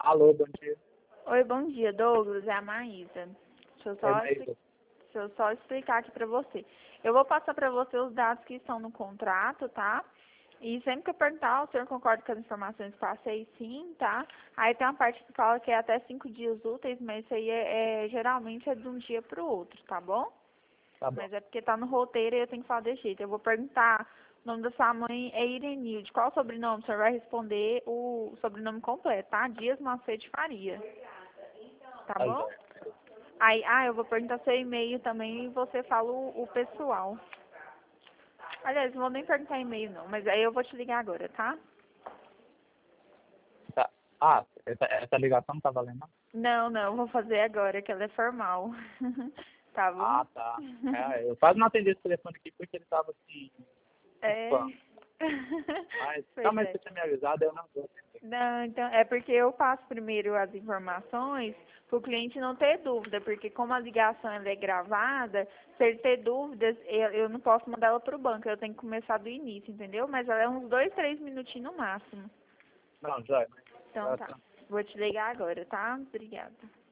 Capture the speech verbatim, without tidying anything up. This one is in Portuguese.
Alô, bom dia. Oi, bom dia, Douglas. É a Maísa. Deixa eu É só, expli- Maísa. deixa eu só explicar aqui pra você. Eu vou passar pra você os dados que estão no contrato, tá? E sempre que eu perguntar, o senhor concorda com as informações que passei, sim, tá? Aí tem uma parte que fala que é até cinco dias úteis, mas isso aí é, é- geralmente é de um dia pro outro, tá bom? Tá bom. Mas é porque tá no roteiro e eu tenho que falar desse jeito. Eu vou perguntar, o nome da sua mãe é Irenilde. Qual o sobrenome? O senhor vai responder o sobrenome completo, tá? Dias Macedo Faria. Tá Tá bom? jóia. Aí, ah, eu vou perguntar seu e-mail também e você fala o, o pessoal. Aliás, não vou nem perguntar e-mail não, mas aí eu vou te ligar agora, tá? Tá. Ah, essa, essa ligação não tá valendo, não? Não, não, eu vou fazer agora, que ela é formal. Tá bom? Ah, tá. É, eu quase não atendi esse telefone aqui porque ele tava assim, É. spam. Mas, tá, Pois mas é. você tinha me avisado, eu não vou atender. Não, então, é porque eu passo primeiro as informações para o cliente não ter dúvida, porque como a ligação ela é gravada, se ele ter dúvidas, eu, eu não posso mandar ela para o banco, eu tenho que começar do início, entendeu? Mas ela é uns dois, três minutinhos no máximo. Não, jóia. Então Tá, tá. tá. Vou te ligar agora, tá? Obrigada.